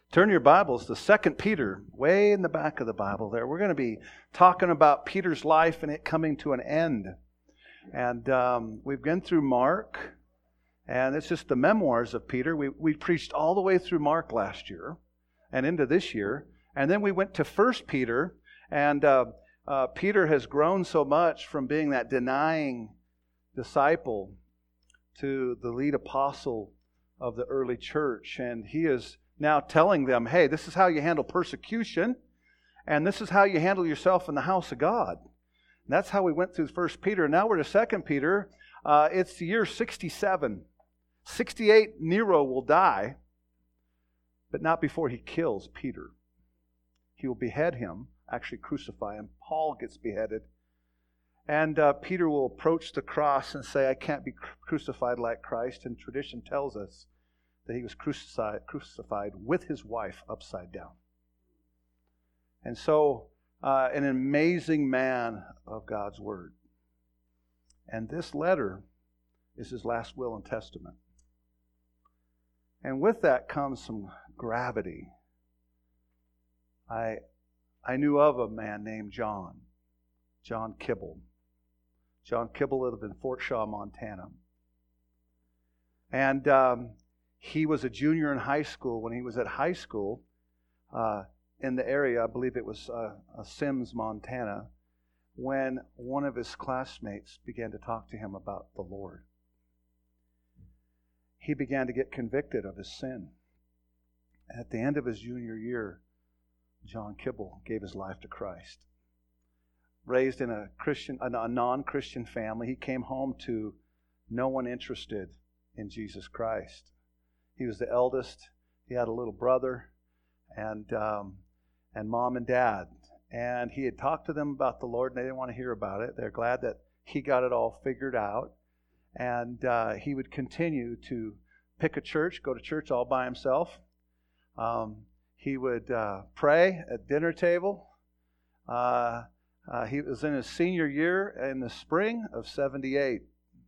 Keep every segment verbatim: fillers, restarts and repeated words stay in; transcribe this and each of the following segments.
Turn your Bibles to Second Peter, way in the back of the Bible there. We're going to be talking about Peter's life and it coming to an end. And um, we've been through Mark, and it's just the memoirs of Peter. We, we preached all the way through Mark last year and into this year. And then we went to First Peter, and uh, uh, Peter has grown so much from being that denying disciple to the lead apostle of the early church. And he is now telling them, hey, this is how you handle persecution, and this is how you handle yourself in the house of God. And that's how we went through First Peter. Now we're to Second Peter. Uh, it's the year sixty-seven. sixty-eight, Nero will die, but not before he kills Peter. He will behead him, actually crucify him. Paul gets beheaded. And uh, Peter will approach the cross and say, I can't be crucified like Christ. And tradition tells us that he was crucified, crucified with his wife upside down. And so, uh, an amazing man of God's Word. And this letter is his last will and testament. And with that comes some gravity. I, I knew of a man named John, John Kibble. John Kibble lived in Fort Shaw, Montana. And um, he was a junior in high school. When he was at high school uh, in the area, I believe it was uh, uh, Sims, Montana, when one of his classmates began to talk to him about the Lord. He began to get convicted of his sin. At the end of his junior year, John Kibble gave his life to Christ. Raised in a Christian, a non-Christian family, he came home to no one interested in Jesus Christ. He was the eldest. He had a little brother, and um, and mom and dad. And he had talked to them about the Lord, and they didn't want to hear about it. They're glad that he got it all figured out. And uh, he would continue to pick a church, go to church all by himself. Um, he would uh, pray at dinner table. Uh, uh, he was in his senior year in the spring of seventy-eight.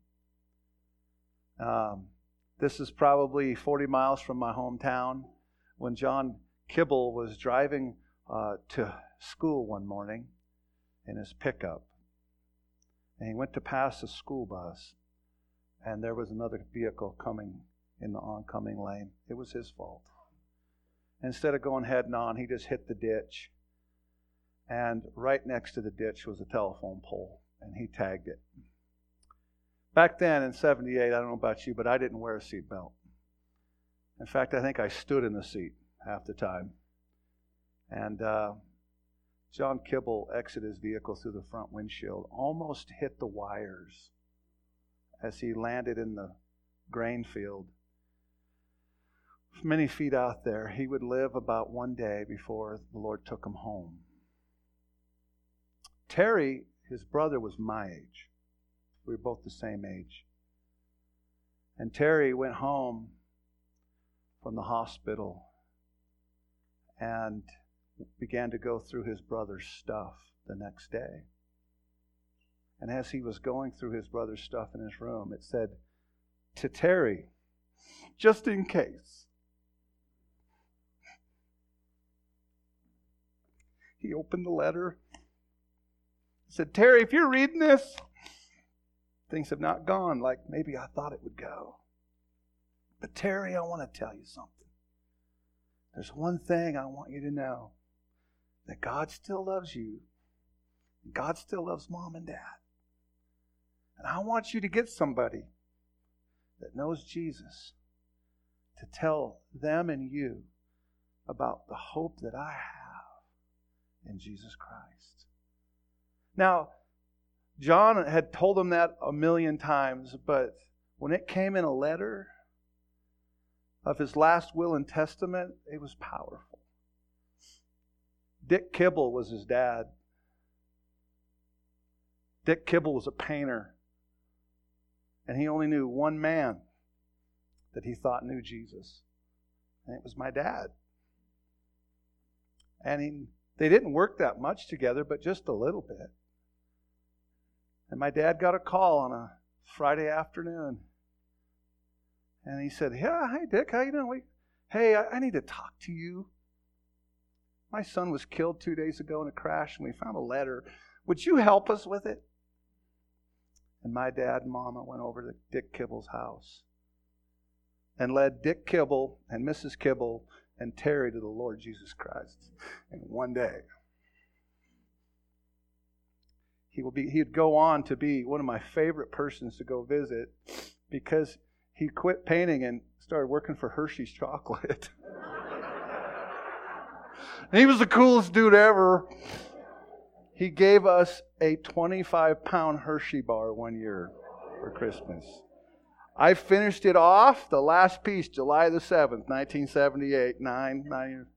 Um, this is probably forty miles from my hometown. When John Kibble was driving uh, to school one morning in his pickup, and he went to pass a school bus, and there was another vehicle coming in the oncoming lane. It was his fault. Instead of going head on, he just hit the ditch. And right next to the ditch was a telephone pole, and he tagged it. Back then in seventy-eight, I don't know about you, but I didn't wear a seatbelt. In fact, I think I stood in the seat half the time. And uh, John Kibble exited his vehicle through the front windshield, almost hit the wires as he landed in the grain field. Many feet out there, he would live about one day before the Lord took him home. Terry, his brother, was my age. We were both the same age. And Terry went home from the hospital and began to go through his brother's stuff the next day. And as he was going through his brother's stuff in his room, it said, to Terry, just in case. He opened the letter. Said, Terry, if you're reading this, things have not gone like maybe I thought it would go. But Terry, I want to tell you something. There's one thing I want you to know. That God still loves you. God still loves mom and dad. And I want you to get somebody that knows Jesus to tell them and you about the hope that I have in Jesus Christ. Now, John had told him that a million times, but when it came in a letter of his last will and testament, it was powerful. Dick Kibble was his dad. Dick Kibble was a painter. And he only knew one man that he thought knew Jesus. And it was my dad. And he, they didn't work that much together, but just a little bit. And my dad got a call on a Friday afternoon. And he said, yeah, hey, Dick, how you doing? We, Hey, I, I need to talk to you. My son was killed two days ago in a crash, and we found a letter. Would you help us with it? And my dad and mama went over to Dick Kibble's house and led Dick Kibble and Missus Kibble and Terry to the Lord Jesus Christ in one day. He will be, he'd go on to be one of my favorite persons to go visit because he quit painting and started working for Hershey's Chocolate. And he was the coolest dude ever. He gave us a twenty-five pound Hershey bar one year for Christmas. I finished it off, the last piece, July the seventh, nineteen seventy-eight, nine, nine years.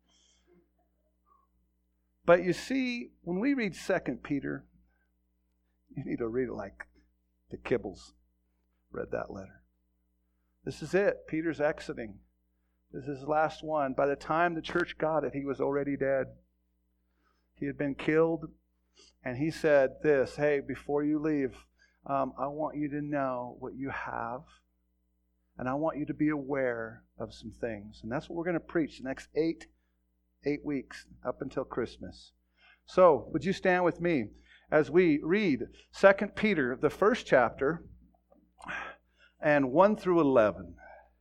But you see, when we read Second Peter, you need to read it like the Kibbles read that letter. This is it. Peter's exiting. This is his last one. By the time the church got it, he was already dead. He had been killed. And he said this, hey, before you leave, um, I want you to know what you have. And I want you to be aware of some things. And that's what we're going to preach the next eight, eight weeks up until Christmas. So, would you stand with me as we read Second Peter, the first chapter, and one through eleven.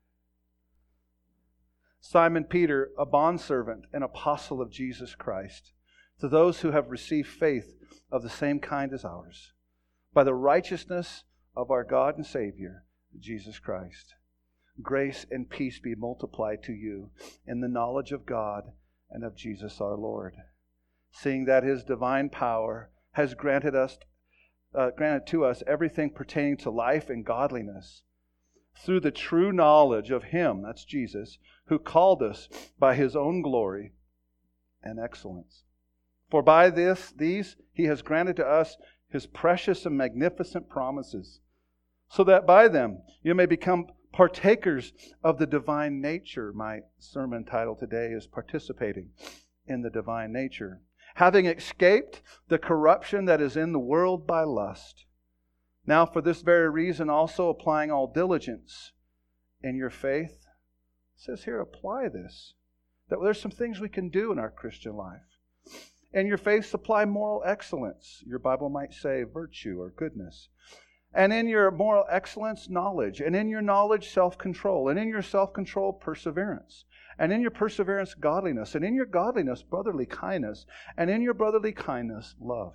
Simon Peter, a bondservant and apostle of Jesus Christ, to those who have received faith of the same kind as ours, by the righteousness of our God and Savior, Jesus Christ. Grace and peace be multiplied to you in the knowledge of God and of Jesus our Lord, seeing that His divine power has granted us, uh, granted to us everything pertaining to life and godliness, through the true knowledge of Him, that's Jesus, who called us by His own glory and excellence. For by this, these, He has granted to us His precious and magnificent promises, so that by them you may become partakers of the divine nature. My sermon title today is Participating in the Divine Nature. Having escaped the corruption that is in the world by lust. Now for this very reason also applying all diligence in your faith. It says here, apply this. That there's some things we can do in our Christian life. In your faith, supply moral excellence. Your Bible might say virtue or goodness. And in your moral excellence, knowledge. And in your knowledge, self-control. And in your self-control, perseverance. And in your perseverance, godliness. And in your godliness, brotherly kindness. And in your brotherly kindness, love.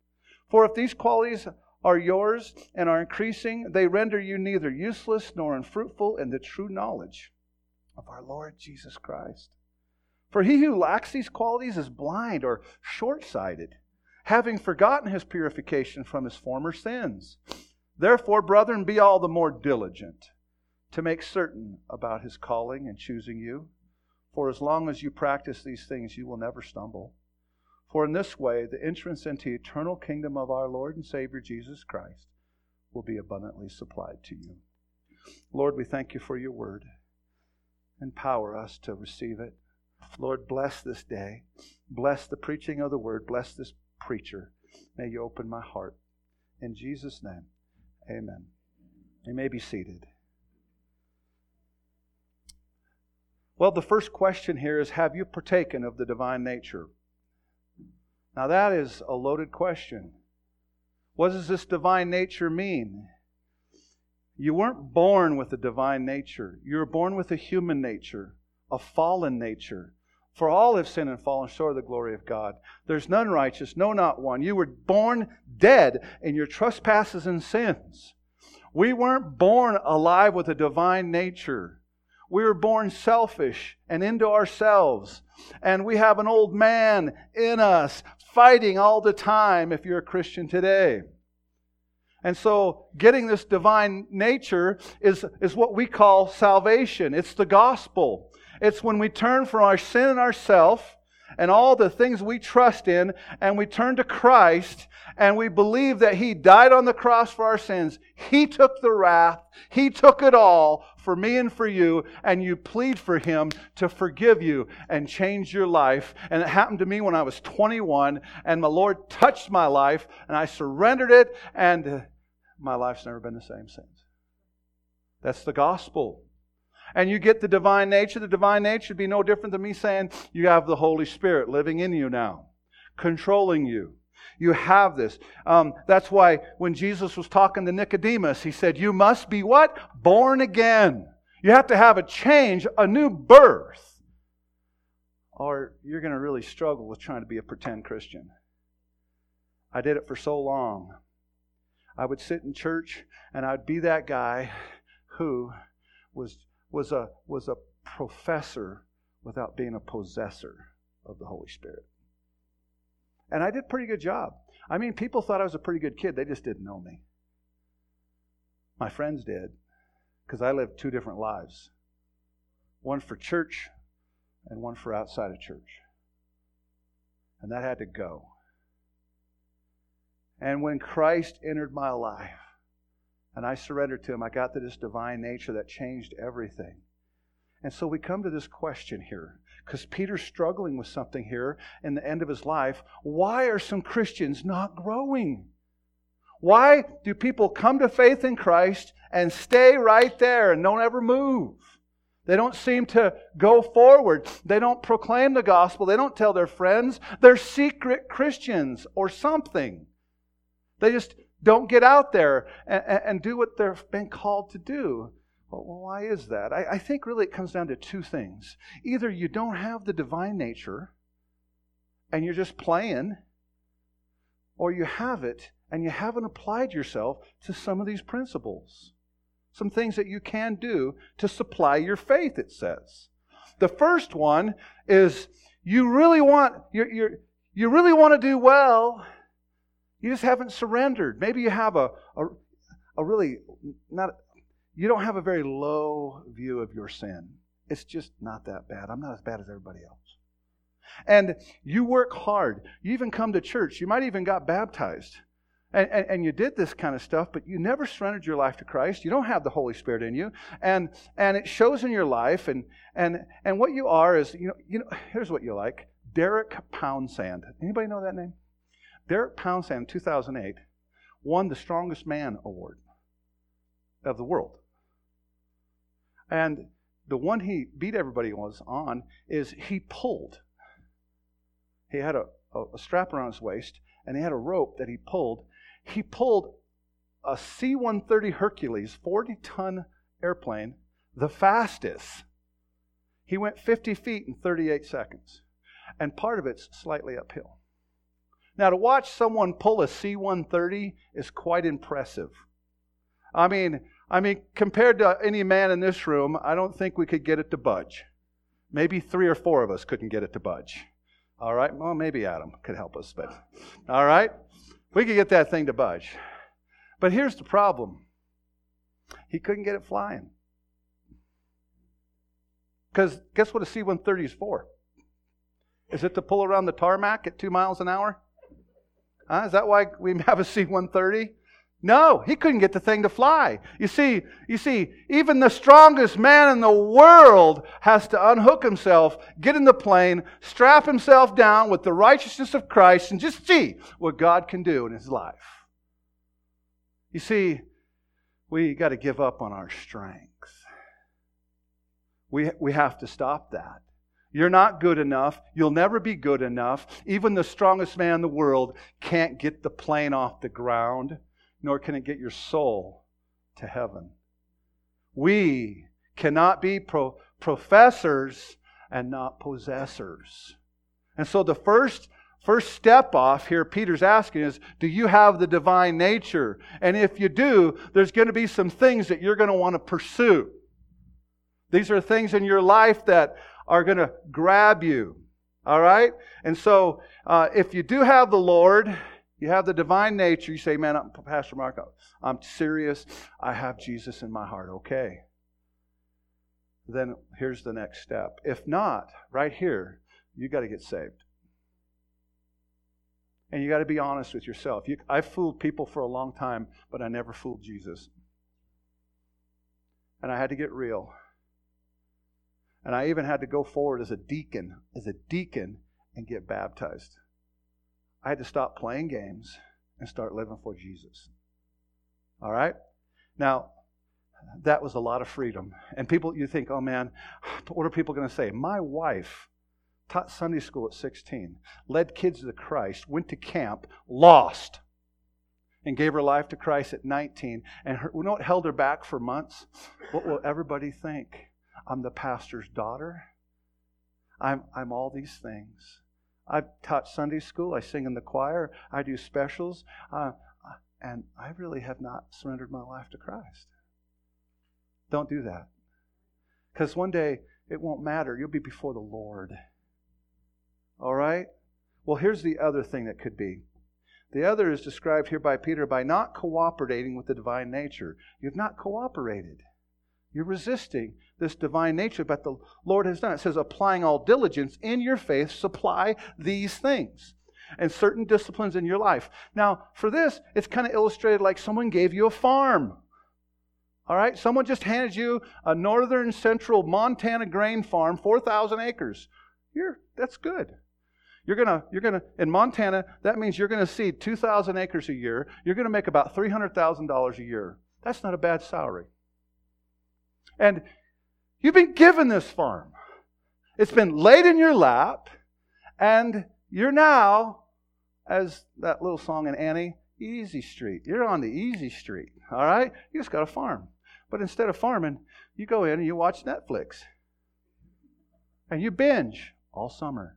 For if these qualities are yours and are increasing, they render you neither useless nor unfruitful in the true knowledge of our Lord Jesus Christ. For he who lacks these qualities is blind or short-sighted, having forgotten his purification from his former sins. Therefore, brethren, be all the more diligent to make certain about His calling and choosing you. For as long as you practice these things, you will never stumble. For in this way, the entrance into the eternal kingdom of our Lord and Savior Jesus Christ will be abundantly supplied to you. Lord, we thank You for Your word. Empower us to receive it. Lord, bless this day. Bless the preaching of the word. Bless this preacher. May You open my heart. In Jesus' name, amen. You may be seated. Well, the first question here is, have you partaken of the divine nature? Now that is a loaded question. What does this divine nature mean? You weren't born with a divine nature. You were born with a human nature, a fallen nature. For all have sinned and fallen short of the glory of God. There's none righteous, no, not one. You were born dead in your trespasses and sins. We weren't born alive with a divine nature. We were born selfish and into ourselves. And we have an old man in us fighting all the time if you're a Christian today. And so getting this divine nature is, is what we call salvation. It's the gospel. It's when we turn from our sin and ourself and all the things we trust in, and we turn to Christ, and we believe that He died on the cross for our sins. He took the wrath. He took it all for me and for you, and you plead for Him to forgive you and change your life. And it happened to me when I was twenty-one, and my Lord touched my life, and I surrendered it, and my life's never been the same since. That's the gospel. and you get the divine nature, the divine nature would be no different than me saying you have the Holy Spirit living in you now, controlling you. You have this. Um, that's why when Jesus was talking to Nicodemus, He said, you must be what? Born again. You have to have a change, a new birth. Or you're going to really struggle with trying to be a pretend Christian. I did it for so long. I would sit in church and I'd be that guy who was, was, a, was a professor without being a possessor of the Holy Spirit. And I did a pretty good job. I mean, people thought I was a pretty good kid. They just didn't know me. My friends did, because I lived two different lives. One for church and one for outside of church. And that had to go. And when Christ entered my life and I surrendered to Him, I got to this divine nature that changed everything. And so we come to this question here, because Peter's struggling with something here in the end of his life. Why are some Christians not growing? Why do people come to faith in Christ and stay right there and don't ever move? They don't seem to go forward. They don't proclaim the gospel. They don't tell their friends. They're secret Christians or something. They just don't get out there and, and do what they've been called to do. Well, why is that? I, I think really it comes down to two things. Either you don't have the divine nature and you're just playing, or you have it and you haven't applied yourself to some of these principles. Some things that you can do to supply your faith, it says. The first one is you really want you're, you're, you really want to do well. You just haven't surrendered. Maybe you have a, a, a really not you don't have a very low view of your sin. It's just not that bad. I'm not as bad as everybody else. And you work hard. You even come to church. You might even got baptized. And, and, and you did this kind of stuff, but you never surrendered your life to Christ. You don't have the Holy Spirit in you. And and it shows in your life. And and and what you are is, you know, you know, here's what you like. Derek Pounsand. Anybody know that name? Derek Pounsand, in two thousand eight, won the Strongest Man Award of the world. And the one he beat everybody was on is he pulled. He had a, a, a strap around his waist, and he had a rope that he pulled. He pulled a C one thirty Hercules, forty-ton airplane, the fastest. He went fifty feet in thirty-eight seconds. And part of it's slightly uphill. Now, to watch someone pull a C one thirty is quite impressive. I mean, I mean, compared to any man in this room, I don't think we could get it to budge. Maybe three or four of us couldn't get it to budge. All right? Well, maybe Adam could help us, but all right? We could get that thing to budge. But here's the problem. He couldn't get it flying. Because guess what a C one thirty is for? Is it to pull around the tarmac at two miles an hour? Huh? Is that why we have a C one thirty? No, he couldn't get the thing to fly. You see, you see, even the strongest man in the world has to unhook himself, get in the plane, strap himself down with the righteousness of Christ, and just see what God can do in his life. You see, we got to give up on our strength. We, we have to stop that. You're not good enough. You'll never be good enough. Even the strongest man in the world can't get the plane off the ground, nor can it get your soul to heaven. We cannot be pro- professors and not possessors. And so the first, first step off here Peter's asking is, do you have the divine nature? And if you do, there's going to be some things that you're going to want to pursue. These are things in your life that are going to grab you. All right? And so uh, if you do have the Lord, you have the divine nature. You say, man, I'm, Pastor Mark, I'm serious. I have Jesus in my heart. Okay. Then here's the next step. If not, right here, you got to get saved. And you got to be honest with yourself. You, I've fooled people for a long time, but I never fooled Jesus. And I had to get real. And I even had to go forward as a deacon, as a deacon, and get baptized. I had to stop playing games and start living for Jesus. All right? Now, that was a lot of freedom. And people, you think, oh man, what are people going to say? My wife taught Sunday school at sixteen, led kids to Christ, went to camp, lost, and gave her life to Christ at nineteen. And her, you know what held her back for months? What will everybody think? I'm the pastor's daughter. I'm, I'm all these things. I've taught Sunday school. I sing in the choir. I do specials. Uh, and I really have not surrendered my life to Christ. Don't do that. Because one day it won't matter. You'll be before the Lord. All right? Well, here's the other thing that could be. The other is described here by Peter by not cooperating with the divine nature. You've not cooperated. You're resisting this divine nature, but the Lord has done it. It says, applying all diligence in your faith, supply these things and certain disciplines in your life. Now, for this, it's kind of illustrated like someone gave you a farm. All right? Someone just handed you a northern central Montana grain farm, four thousand acres. You're, that's good. You're gonna, you're gonna, in Montana, that means you're gonna seed two thousand acres a year. You're gonna make about three hundred thousand dollars a year. That's not a bad salary. And you've been given this farm. It's been laid in your lap, and you're now, as that little song in Annie, easy street. You're on the easy street, all right? You just got a farm. But instead of farming, you go in and you watch Netflix. And you binge all summer.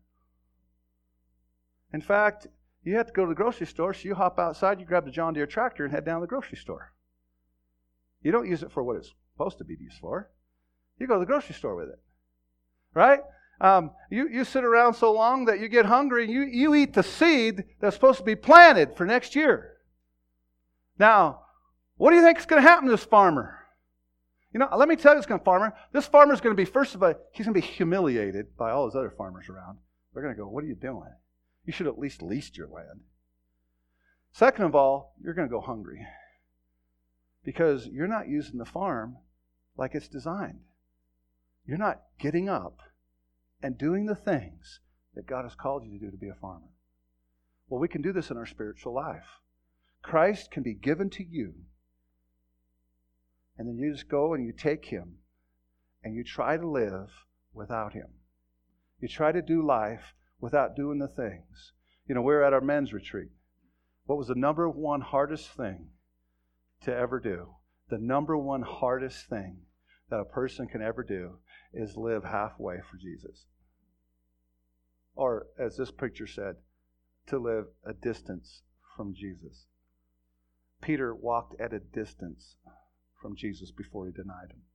In fact, you have to go to the grocery store, so you hop outside, you grab the John Deere tractor and head down to the grocery store. You don't use it for what it's supposed to be used for. You go to the grocery store with it. Right? Um, you, you sit around so long that you get hungry and you, you eat the seed that's supposed to be planted for next year. Now, what do you think is going to happen to this farmer? You know, let me tell you this kind of farmer. This farmer is going to be, first of all, he's going to be humiliated by all his other farmers around. They're going to go, what are you doing? You should at least lease your land. Second of all, you're going to go hungry because you're not using the farm like it's designed. You're not getting up and doing the things that God has called you to do to be a farmer. Well, we can do this in our spiritual life. Christ can be given to you, and then you just go and you take Him and you try to live without Him. You try to do life without doing the things. You know, we were at our men's retreat. What was the number one hardest thing to ever do? The number one hardest thing that a person can ever do is live halfway for Jesus. Or, as this picture said, to live a distance from Jesus. Peter walked at a distance from Jesus before he denied Him.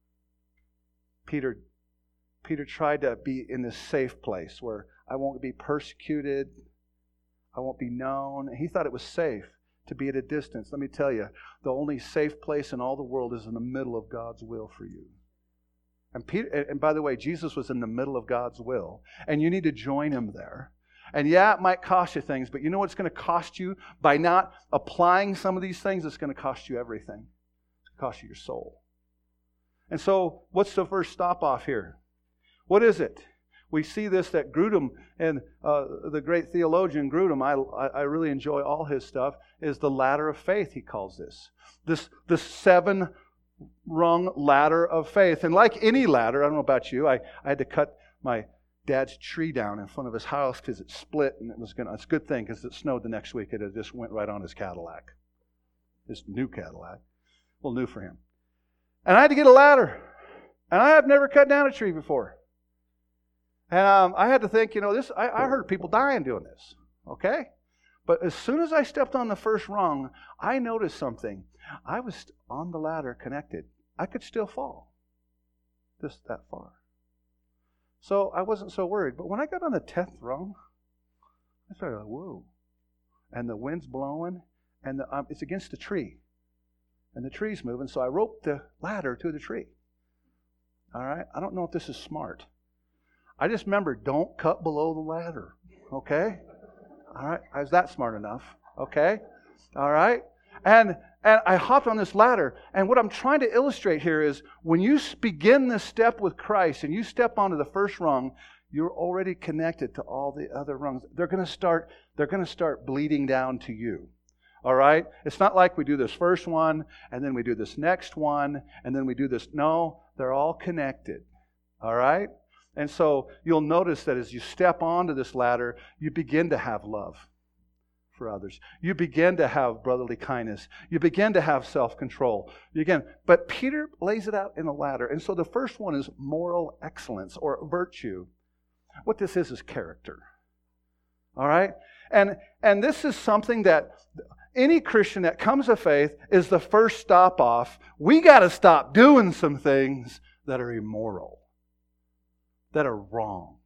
Peter, Peter tried to be in this safe place where I won't be persecuted, I won't be known. He thought it was safe to be at a distance. Let me tell you, the only safe place in all the world is in the middle of God's will for you. And Peter, and by the way, Jesus was in the middle of God's will, and you need to join Him there. And yeah, it might cost you things, but you know what's going to cost you by not applying some of these things? It's going to cost you everything. It's going to cost you your soul. And so, what's the first stop off here? What is it? We see this that Grudem, and uh, the great theologian Grudem, I, I really enjoy all his stuff, is the ladder of faith, he calls this. This, this seven-rung ladder of faith. And like any ladder, I don't know about you, I, I had to cut my dad's tree down in front of his house because it split, and it was gonna. It's a good thing because it snowed the next week. It just went right on his Cadillac, his new Cadillac. Well, new for him. And I had to get a ladder, and I have never cut down a tree before. And um, I had to think, you know, this. I, I heard people dying doing this, okay? But as soon as I stepped on the first rung, I noticed something. I was on the ladder connected. I could still fall just that far. So I wasn't so worried. But when I got on the tenth rung, I started like, whoa. And the wind's blowing, and the, um, it's against the tree. And the tree's moving, so I roped the ladder to the tree. All right? I don't know if this is smart. I just remember, don't cut below the ladder, okay? All right? I was that smart enough, okay? All right? And and I hopped on this ladder, and what I'm trying to illustrate here is when you begin this step with Christ and you step onto the first rung, you're already connected to all the other rungs. They're going to start they're going to start bleeding down to you. All right? It's not like we do this first one, and then we do this next one, and then we do this. No, they're all connected. All right? And so you'll notice that as you step onto this ladder, you begin to have love for others. You begin to have brotherly kindness. You begin to have self-control. You again, but Peter lays it out in a ladder. And so the first one is moral excellence or virtue. What this is is character. All right? And and this is something that any Christian that comes to faith is the first stop off. We got to stop doing some things that are immoral, that are wrong.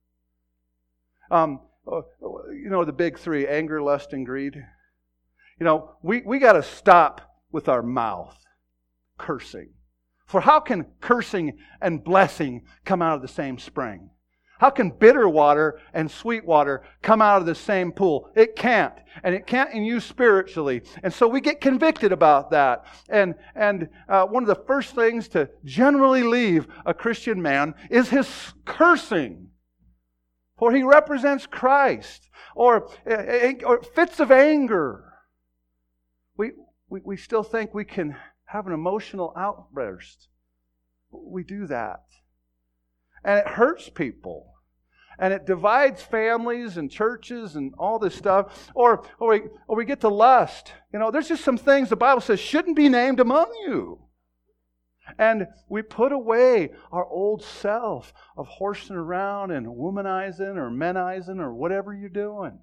Um, you know, the big three, anger, lust, and greed. You know, we, we got to stop with our mouth cursing. For how can cursing and blessing come out of the same spring? How can bitter water and sweet water come out of the same pool? It can't. And it can't in you spiritually. And so we get convicted about that. And, and uh, one of the first things to generally leave a Christian man is his cursing. For he represents Christ. Or, or fits of anger. We, we, we still think we can have an emotional outburst. We do that. And it hurts people. And it divides families and churches and all this stuff. Or, or, we, or we get to lust. You know, there's just some things the Bible says shouldn't be named among you. And we put away our old self of horsing around and womanizing or menizing or whatever you're doing.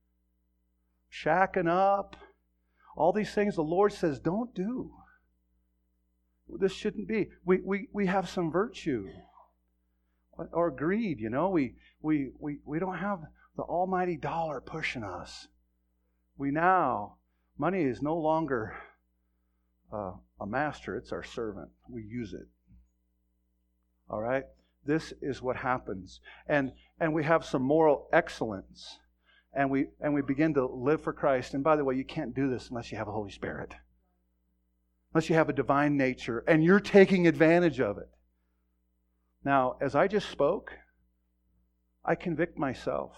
Shacking up. All these things the Lord says don't do. This shouldn't be. We, we, we have some virtue. Or greed, you know. We, we, we, we don't have the almighty dollar pushing us. We now, money is no longer uh, a master, it's our servant. We use it. All right? This is what happens. And and we have some moral excellence. And we and we begin to live for Christ. And by the way, you can't do this unless you have a Holy Spirit. Unless you have a divine nature. And you're taking advantage of it. Now, as I just spoke, I convict myself.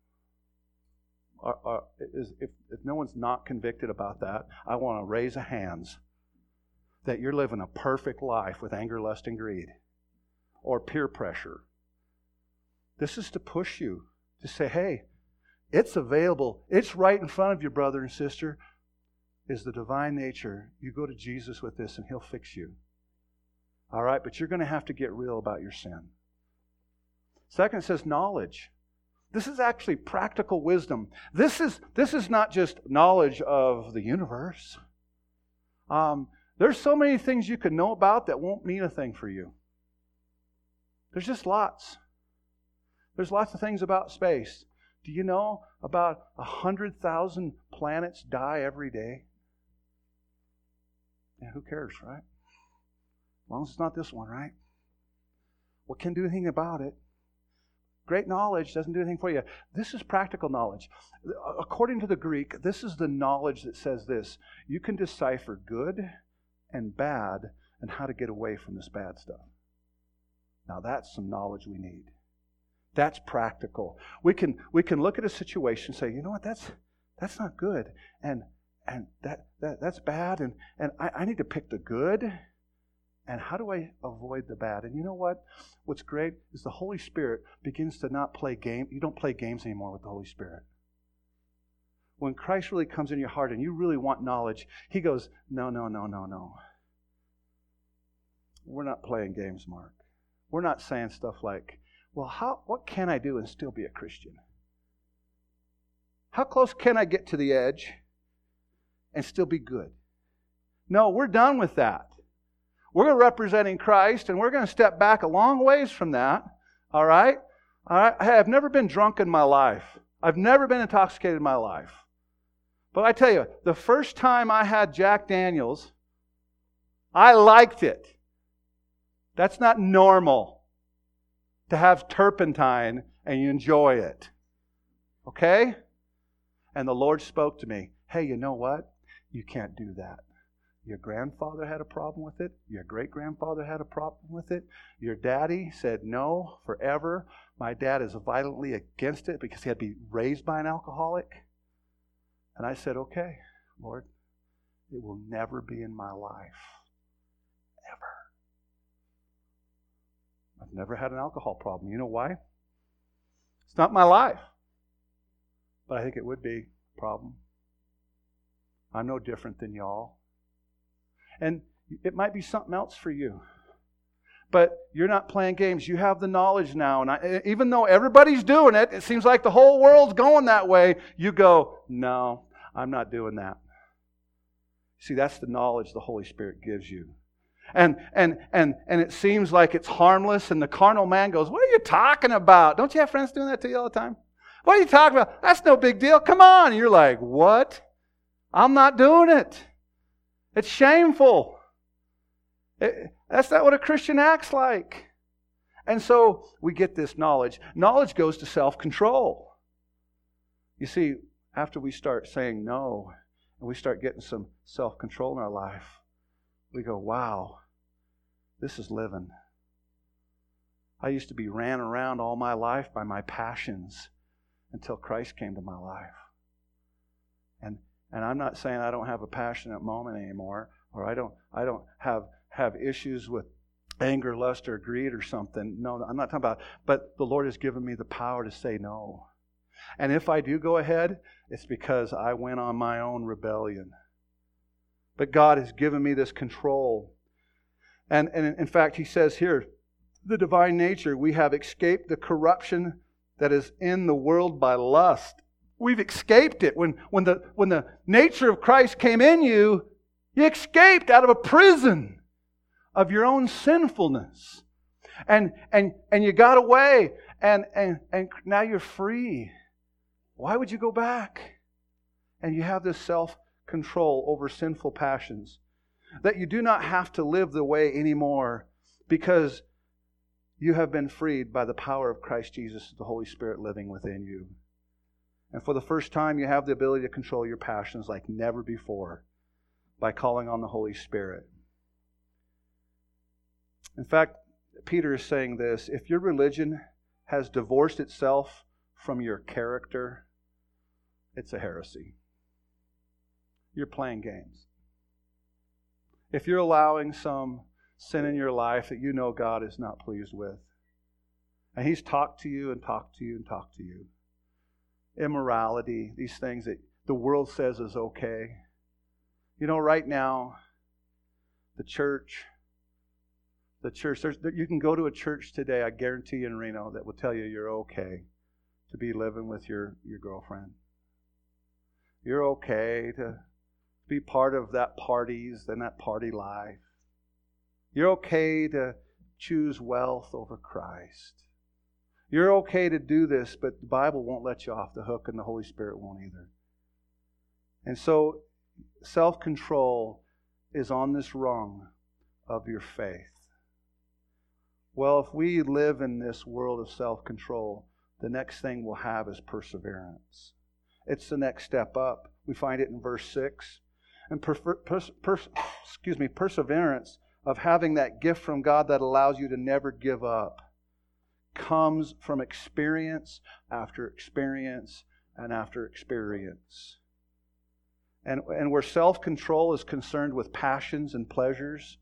Uh, uh, is, if, if no one's not convicted about that, I want to raise a hands that you're living a perfect life with anger, lust, and greed. Or peer pressure. This is to push you to say, hey, it's available. It's right in front of you, brother and sister. Is the divine nature. You go to Jesus with this and He'll fix you. All right, but you're going to have to get real about your sin. Second, it says knowledge. This is actually practical wisdom. This is this is not just knowledge of the universe. Um, there's so many things you can know about that won't mean a thing for you. There's just lots. There's lots of things about space. Do you know about a hundred thousand planets die every day? Yeah, who cares, right? As long as it's not this one, right? Well, can't do anything about it. Great knowledge doesn't do anything for you. This is practical knowledge. According to the Greek, this is the knowledge that says this. You can decipher good and bad and how to get away from this bad stuff. Now that's some knowledge we need. That's practical. We can we can look at a situation and say, you know what, that's that's not good. And and that, that that's bad. And, and I, I need to pick the good. And how do I avoid the bad? And you know what? What's great is the Holy Spirit begins to not play game. You don't play games anymore with the Holy Spirit. When Christ really comes in your heart and you really want knowledge, He goes, no, no, no, no, no. We're not playing games, Mark. We're not saying stuff like, well, how? What can I do and still be a Christian? How close can I get to the edge and still be good? No, we're done with that. We're representing Christ, and we're going to step back a long ways from that. All right? All right? Hey, I've never been drunk in my life. I've never been intoxicated in my life. But I tell you, the first time I had Jack Daniels, I liked it. That's not normal to have turpentine and you enjoy it. Okay? And the Lord spoke to me, hey, you know what? You can't do that. Your grandfather had a problem with it. Your great-grandfather had a problem with it. Your daddy said no forever. My dad is violently against it because he had to be raised by an alcoholic. And I said, okay, Lord, it will never be in my life. Ever. I've never had an alcohol problem. You know why? It's not my life. But I think it would be a problem. I'm no different than y'all. And it might be something else for you. But you're not playing games. You have the knowledge now. And I, even though everybody's doing it, it seems like the whole world's going that way. You go, no, I'm not doing that. See, that's the knowledge the Holy Spirit gives you. And and and and it seems like it's harmless. And the carnal man goes, what are you talking about? Don't you have friends doing that to you all the time? What are you talking about? That's no big deal. Come on. And you're like, what? I'm not doing it. It's shameful. It, that's not what a Christian acts like. And so we get this knowledge. Knowledge goes to self-control. You see, after we start saying no, and we start getting some self-control in our life, we go, wow, this is living. I used to be ran around all my life by my passions until Christ came to my life. And and I'm not saying I don't have a passionate moment anymore, or I don't I don't have have issues with anger, lust, or greed or something. No, I'm not talking about it. But the Lord has given me the power to say no. And if I do go ahead, it's because I went on my own rebellion. But God has given me this control. And, and in fact, He says here, the divine nature, we have escaped the corruption that is in the world by lust. We've escaped it. When, when, the, when the nature of Christ came in you, you escaped out of a prison of your own sinfulness. And, and, and you got away. And, and, and now you're free. Why would you go back? And you have this self-control over sinful passions. That you do not have to live the way anymore because you have been freed by the power of Christ Jesus, the Holy Spirit living within you. And for the first time, you have the ability to control your passions like never before by calling on the Holy Spirit. In fact, Peter is saying this, if your religion has divorced itself from your character, it's a heresy. You're playing games. If you're allowing some sin in your life that you know God is not pleased with, and He's talked to you and talked to you and talked to you, immorality, these things that the world says is okay. You know, right now, the church, the church, there's, you can go to a church today, I guarantee you in Reno, that will tell you you're okay to be living with your, your girlfriend. You're okay to be part of that parties and that party life. You're okay to choose wealth over Christ. You're okay to do this, but the Bible won't let you off the hook and the Holy Spirit won't either. And so self-control is on this rung of your faith. Well, if we live in this world of self-control, the next thing we'll have is perseverance. It's the next step up. We find it in verse six. And per, per, per, excuse me, perseverance of having that gift from God that allows you to never give up comes from experience after experience and after experience. And, and where self-control is concerned with passions and pleasures,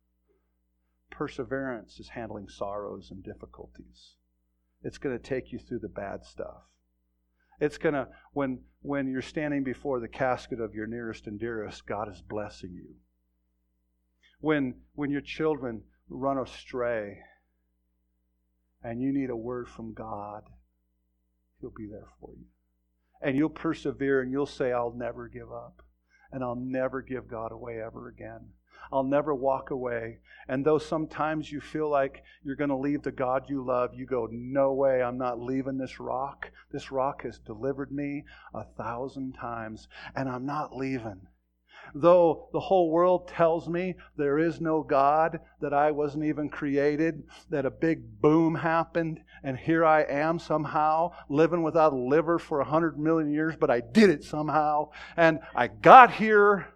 perseverance is handling sorrows and difficulties. It's going to take you through the bad stuff. It's going to, when, when you're standing before the casket of your nearest and dearest, God is blessing you. When, when your children run astray and you need a word from God, He'll be there for you. And you'll persevere and you'll say, I'll never give up. And I'll never give God away ever again. I'll never walk away. And though sometimes you feel like you're going to leave the God you love, you go, no way, I'm not leaving this rock. This rock has delivered me a thousand times, and I'm not leaving. Though the whole world tells me there is no God, that I wasn't even created, that a big boom happened, and here I am somehow living without a liver for a hundred million years, but I did it somehow, and I got here.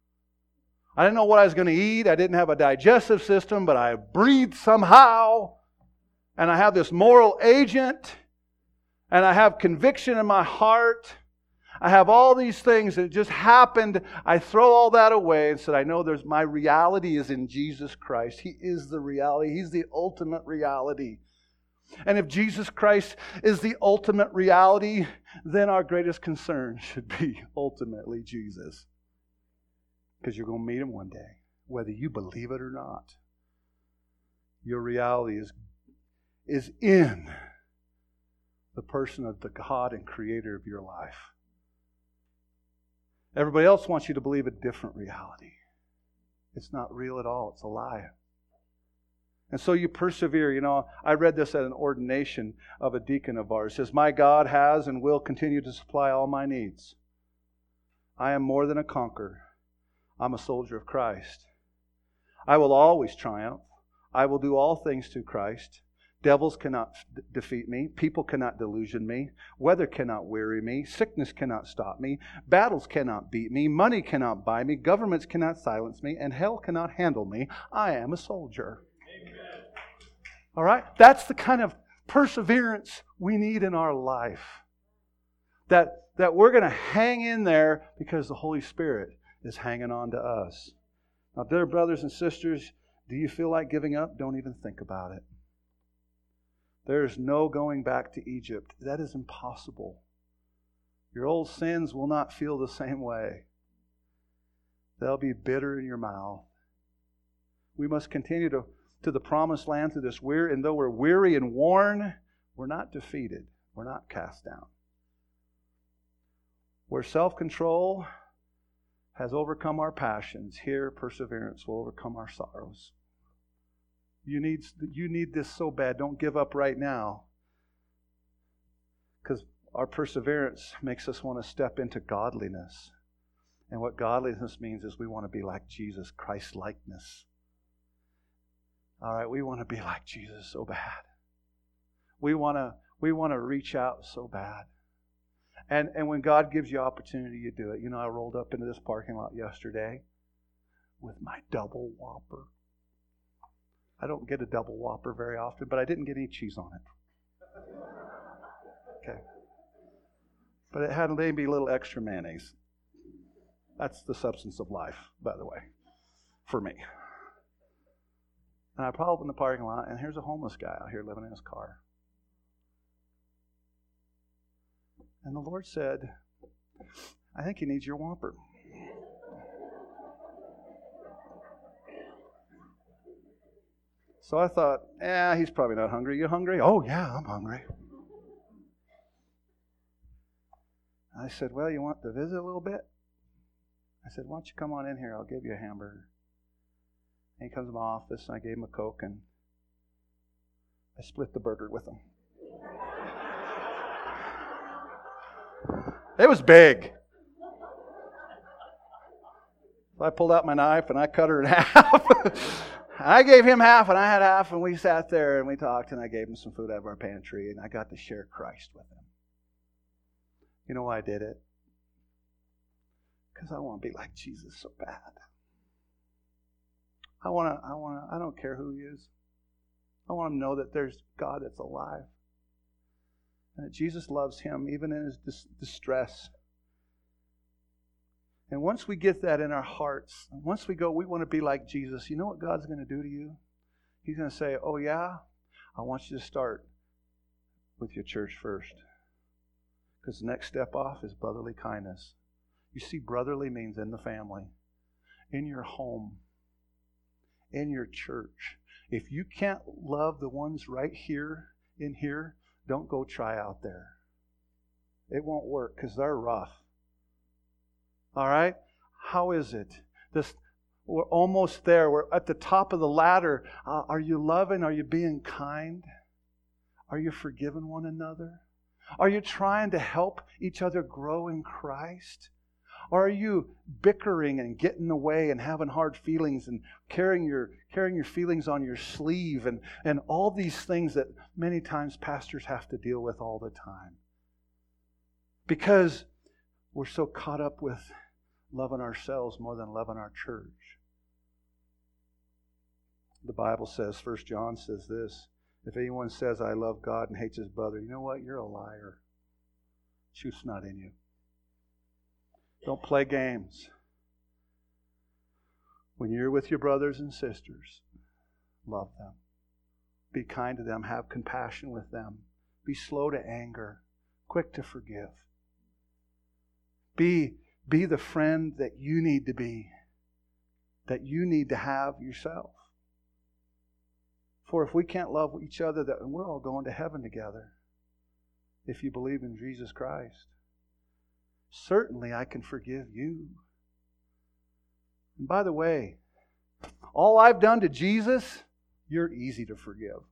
I didn't know what I was going to eat. I didn't have a digestive system, but I breathed somehow, and I have this moral agent, and I have conviction in my heart. I have all these things that just happened. I throw all that away and said, I know there's my reality is in Jesus Christ. He is the reality. He's the ultimate reality. And if Jesus Christ is the ultimate reality, then our greatest concern should be ultimately Jesus. Because you're going to meet Him one day, whether you believe it or not. Your reality is, is in the person of the God and Creator of your life. Everybody else wants you to believe a different reality. It's not real at all. It's a lie. And so you persevere. You know, I read this at an ordination of a deacon of ours. It says, my God has and will continue to supply all my needs. I am more than a conqueror. I'm a soldier of Christ. I will always triumph. I will do all things through Christ. Devils cannot d- defeat me. People cannot delusion me. Weather cannot weary me. Sickness cannot stop me. Battles cannot beat me. Money cannot buy me. Governments cannot silence me. And hell cannot handle me. I am a soldier. Amen. All right? That's the kind of perseverance we need in our life. That, that we're going to hang in there because the Holy Spirit is hanging on to us. Now, dear brothers and sisters, do you feel like giving up? Don't even think about it. There is no going back to Egypt. That is impossible. Your old sins will not feel the same way. They'll be bitter in your mouth. We must continue to, to the promised land through this weary, and though we're weary and worn, we're not defeated. We're not cast down. Where self-control has overcome our passions, here perseverance will overcome our sorrows. You need, you need this so bad. Don't give up right now. Because our perseverance makes us want to step into godliness. And what godliness means is we want to be like Jesus, Christ-likeness. All right, we want to be like Jesus so bad. We want to, we want to reach out so bad. And, and when God gives you opportunity, you do it. You know, I rolled up into this parking lot yesterday with my double Whopper. I don't get a double Whopper very often, but I didn't get any cheese on it. Okay. But it had maybe a little extra mayonnaise. That's the substance of life, by the way, for me. And I pull up in the parking lot, and here's a homeless guy out here living in his car. And the Lord said, I think he needs your Whopper. So I thought, eh, he's probably not hungry. You hungry? Oh, yeah, I'm hungry. I said, well, you want to visit a little bit? I said, why don't you come on in here? I'll give you a hamburger. And he comes to my office, and I gave him a Coke, and I split the burger with him. It was big. So I pulled out my knife, and I cut her in half. I gave him half, and I had half, and we sat there, and we talked, and I gave him some food out of our pantry, and I got to share Christ with him. You know why I did it? Because I want to be like Jesus so bad. I want to, I want to, I don't care who he is. I want him to know that there's God that's alive. And that Jesus loves him even in his dis- distress. And once we get that in our hearts, once we go, we want to be like Jesus, you know what God's going to do to you? He's going to say, oh yeah, I want you to start with your church first. Because the next step off is brotherly kindness. You see, brotherly means in the family, in your home, in your church. If you can't love the ones right here, in here, don't go try out there. It won't work because they're rough. All right? How is it? This, we're almost there. We're at the top of the ladder. Uh, are you loving? Are you being kind? Are you forgiving one another? Are you trying to help each other grow in Christ? Or are you bickering and getting away and having hard feelings and carrying your carrying your feelings on your sleeve and, and all these things that many times pastors have to deal with all the time? Because we're so caught up with loving ourselves more than loving our church. The Bible says, First John says this, if anyone says, I love God and hates his brother, you know what? You're a liar. Truth's not in you. Don't play games. When you're with your brothers and sisters, love them. Be kind to them. Have compassion with them. Be slow to anger. Quick to forgive. Be, be the friend that you need to be. That you need to have yourself. For if we can't love each other, then we're all going to heaven together. If you believe in Jesus Christ. Certainly I can forgive you. And by the way, all I've done to Jesus, you're easy to forgive.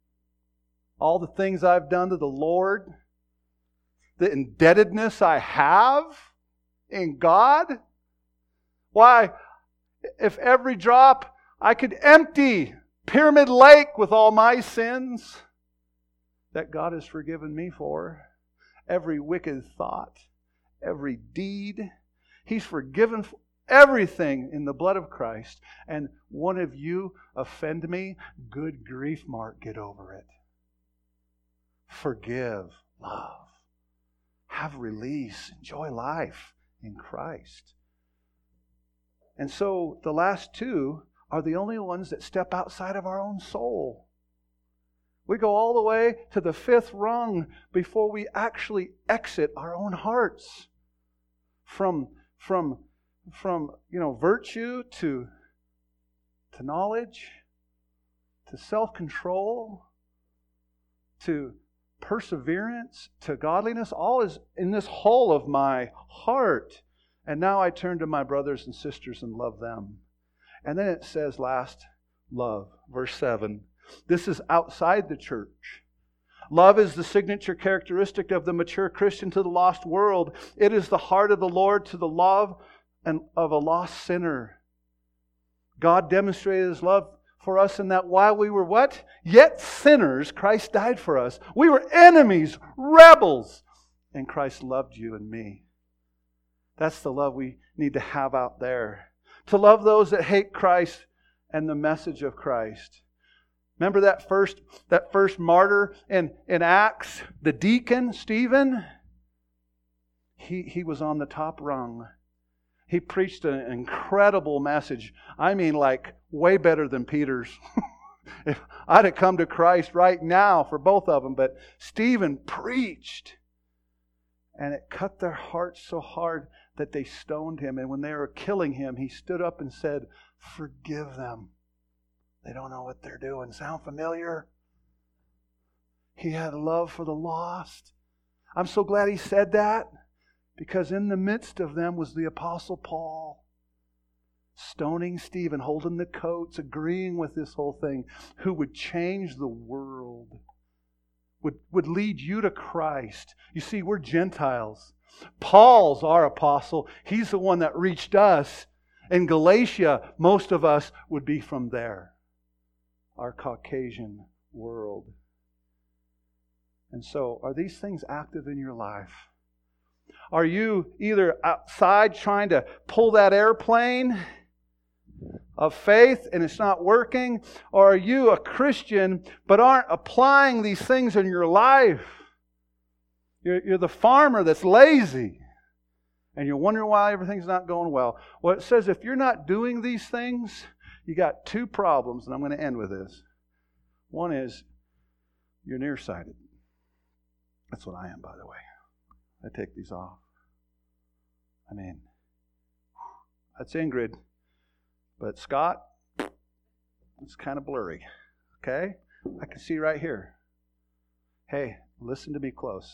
All the things I've done to the Lord, the indebtedness I have in God. Why, if every drop I could empty Pyramid Lake with all my sins that God has forgiven me for, every wicked thought, every deed, He's forgiven everything in the blood of Christ. And one of you offend me, good grief, Mark, get over it. Forgive, love, have release, enjoy life in Christ. And so the last two are the only ones that step outside of our own soul. We go all the way to the fifth rung before we actually exit our own hearts. From, from, from you know, virtue to, to knowledge, to self-control, to perseverance, to godliness, all is in this whole of my heart. And now I turn to my brothers and sisters and love them. And then it says last, love. Verse seven. This is outside the church. Love is the signature characteristic of the mature Christian to the lost world. It is the heart of the Lord to the love and of a lost sinner. God demonstrated His love for us in that while we were what? Yet sinners, Christ died for us. We were enemies, rebels, and Christ loved you and me. That's the love we need to have out there. To love those that hate Christ and the message of Christ. Remember that first, that first martyr in, in Acts, the deacon, Stephen? He, he was on the top rung. He preached an incredible message. I mean, like, way better than Peter's. If I'd have come to Christ right now for both of them, but Stephen preached. And it cut their hearts so hard that they stoned him. And when they were killing him, he stood up and said, "Forgive them. They don't know what they're doing." Sound familiar? He had love for the lost. I'm so glad he said that, because in the midst of them was the Apostle Paul, stoning Stephen, holding the coats, agreeing with this whole thing, who would change the world, would, would lead you to Christ. You see, we're Gentiles. Paul's our apostle. He's the one that reached us. In Galatia, most of us would be from there, our Caucasian world. And so, are these things active in your life? Are you either outside trying to pull that airplane of faith and it's not working? Or are you a Christian but aren't applying these things in your life? You're, you're the farmer that's lazy and you're wondering why everything's not going well. Well, it says if you're not doing these things, you got two problems, and I'm going to end with this. One is you're nearsighted. That's what I am, by the way. I take these off. I mean, that's Ingrid. But Scott, it's kind of blurry. Okay? I can see right here. Hey, listen to me close.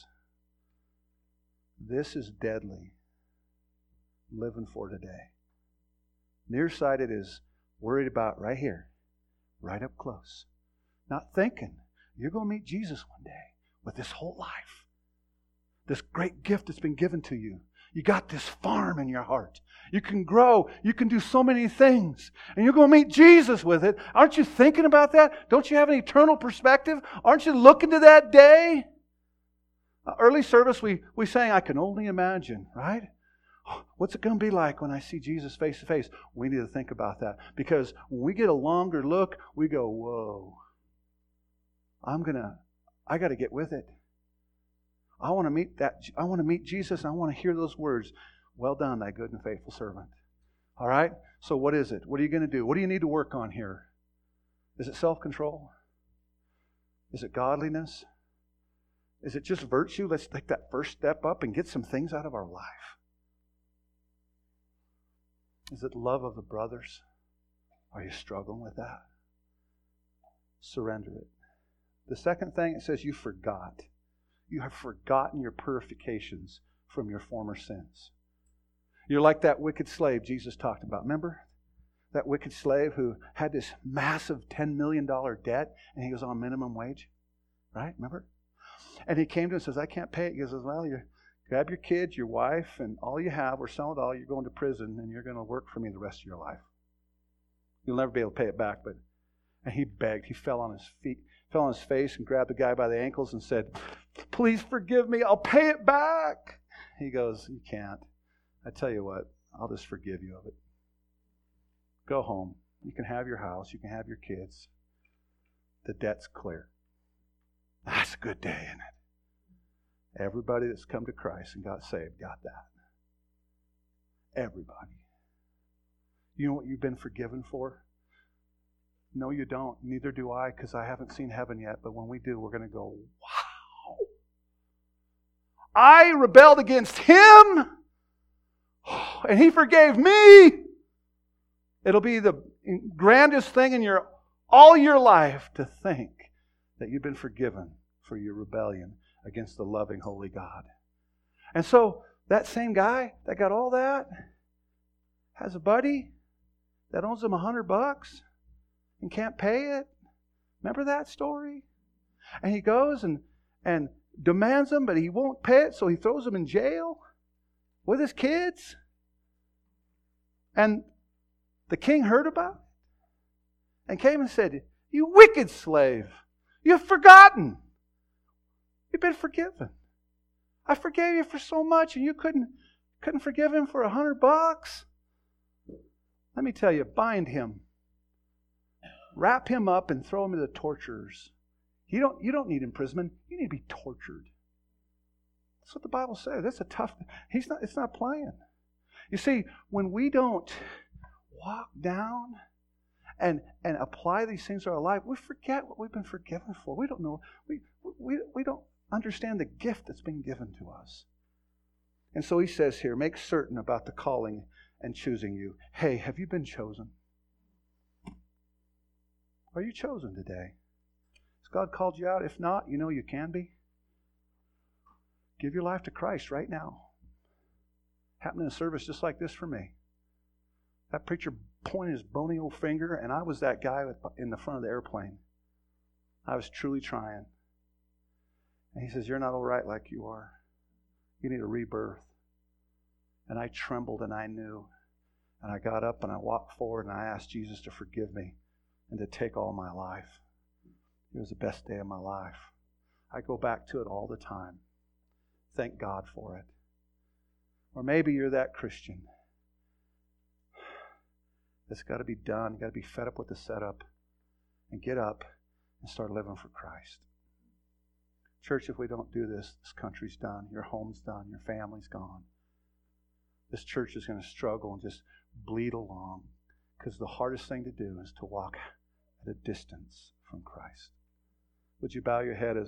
This is deadly. Living for today. Nearsighted is worried about right here, right up close. Not thinking you're going to meet Jesus one day with this whole life. This great gift that's been given to you. You got this farm in your heart. You can grow. You can do so many things. And you're going to meet Jesus with it. Aren't you thinking about that? Don't you have an eternal perspective? Aren't you looking to that day? Uh, early service, we, we sang, "I can only imagine," right? What's it going to be like when I see Jesus face to face? We need to think about that. Because when we get a longer look, we go, whoa. I'm going to, I got to get with it. I want to meet that. I want to meet Jesus. And I want to hear those words. Well done, thy good and faithful servant. All right? So what is it? What are you going to do? What do you need to work on here? Is it self-control? Is it godliness? Is it just virtue? Let's take that first step up and get some things out of our life. Is it love of the brothers? Are you struggling with that? Surrender it. The second thing, it says you forgot. You have forgotten your purifications from your former sins. You're like that wicked slave Jesus talked about. Remember? That wicked slave who had this massive ten million dollars debt and he was on minimum wage. Right? Remember? And he came to him and says, I can't pay it. He says, well, you grab your kids, your wife, and all you have, or sell it all, you're going to prison and you're going to work for me the rest of your life. You'll never be able to pay it back. But and he begged. He fell on his feet, fell on his face and grabbed the guy by the ankles and said, please forgive me. I'll pay it back. He goes, you can't. I tell you what, I'll just forgive you of it. Go home. You can have your house. You can have your kids. The debt's clear. That's a good day, isn't it? Everybody that's come to Christ and got saved got that. Everybody. You know what you've been forgiven for? No, you don't. Neither do I, because I haven't seen heaven yet. But when we do, we're going to go, wow. I rebelled against Him, and He forgave me. It'll be the grandest thing in your all your life to think that you've been forgiven for your rebellion against the loving, holy God. And so that same guy that got all that has a buddy that owes him a hundred bucks and can't pay it. Remember that story? And he goes and, and demands him, but he won't pay it, so he throws him in jail with his kids. And the king heard about it and came and said, you wicked slave, you've forgotten. You've been forgiven. I forgave you for so much and you couldn't, couldn't forgive him for a hundred bucks. Let me tell you, bind him. Wrap him up and throw him to the torturers. You don't, you don't need imprisonment. You need to be tortured. That's what the Bible says. That's a tough... He's not, it's not playing. You see, when we don't walk down and, and apply these things to our life, we forget what we've been forgiven for. We don't know. We, we, we don't understand the gift that's been given to us. And so he says here, make certain about the calling and choosing you. Hey, have you been chosen? Are you chosen today? Has God called you out? If not, you know you can be. Give your life to Christ right now. Happened in a service just like this for me. That preacher pointed his bony old finger, and I was that guy in the front of the airplane. I was truly trying. And he says, you're not all right like you are. You need a rebirth. And I trembled and I knew. And I got up and I walked forward and I asked Jesus to forgive me and to take all my life. It was the best day of my life. I go back to it all the time. Thank God for it. Or maybe you're that Christian. It's got to be done. You've got to be fed up with the setup. And get up and start living for Christ. Church, if we don't do this, this country's done. Your home's done. Your family's gone. This church is going to struggle and just bleed along. Because the hardest thing to do is to walk at a distance from Christ. Would you bow your head as